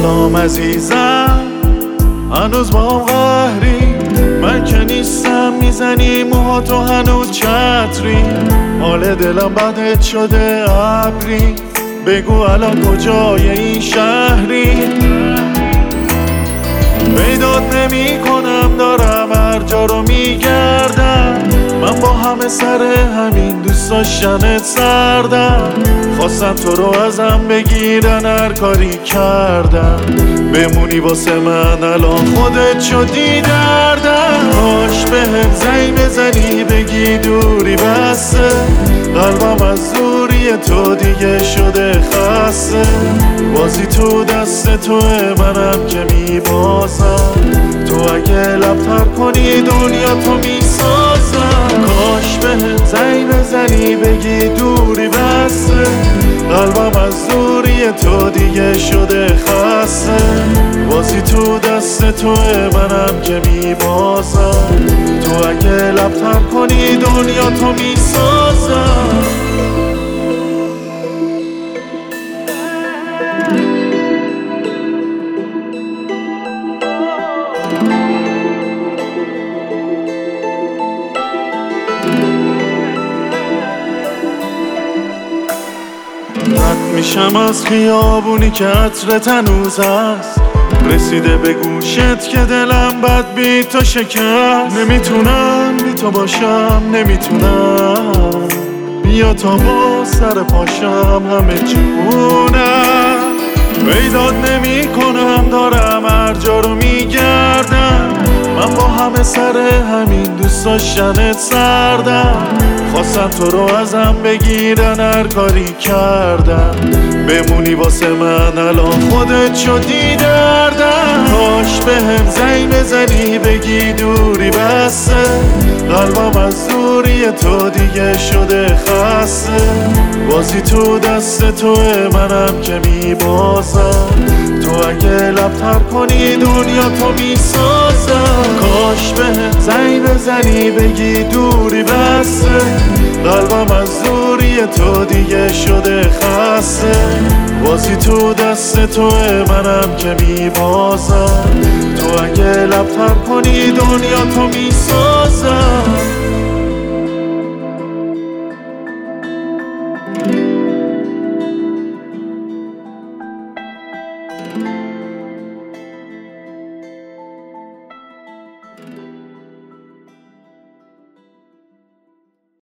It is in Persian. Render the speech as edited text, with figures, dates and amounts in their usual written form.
سلام عزیزم، هنوز با هم قهری؟ من که نیستم میزنی موهاتو هنوز چتری. حال دلم بدت شده ابری، بگو الان کجای این شهری؟ پیدات نمی کنم، دارم هر جا رو میگردم. من با همه سر همین دوست داشتنت سردم. خواستم تو رو ازم بگیرن، هر کاری کردم. بمونی واسه من الان خودت شدی دردم. کاش بهم زنگ بزنی بگی دوری بسه، قلبم از دوری تو دیگه شده خسته. بازی تو دست توه، منم که میبازم. تو اگه لبتر کنی دنیا تو میسازم. کاش بهم زنگ بزنی بگی دوری بسه، قلبم از دوری تو دیگه شده خسته. بازی تو دست توه، منم که میبازم. تو اگه لبتر کنی دنیا تو میسازم. رد میشم از خیابونی که عطرت هنوز هست، رسیده به گوشت که دلم بد بی تو شکست. نمیتونم بی تو باشم، نمیتونم. بیا تا با سر پاشم همه جونم. پیدات نمی کنم، دارم هر جا رو میگردم. من با همه سر همین دوست داشتنت سردم. خواستم تو رو ازم بگیرن، هر کاری کردم. بمونی واسه من الان خودت شدی دردم. کاش بهم زنگ بزنی بگی دوری بسه، قلبم از دوری تو دیگه شده خسته. بازی تو دست توه، منم که میبازم. تو اگه لبتر کنی دنیا تو میسازم. کاش بهم زنگ بزنی بگی دوری بسه، قلبم از دوری تو دیگه شده خسته. بازی تو دست توه، منم که میبازم. تو اگه لبتر کنی دنیا تو میسازم.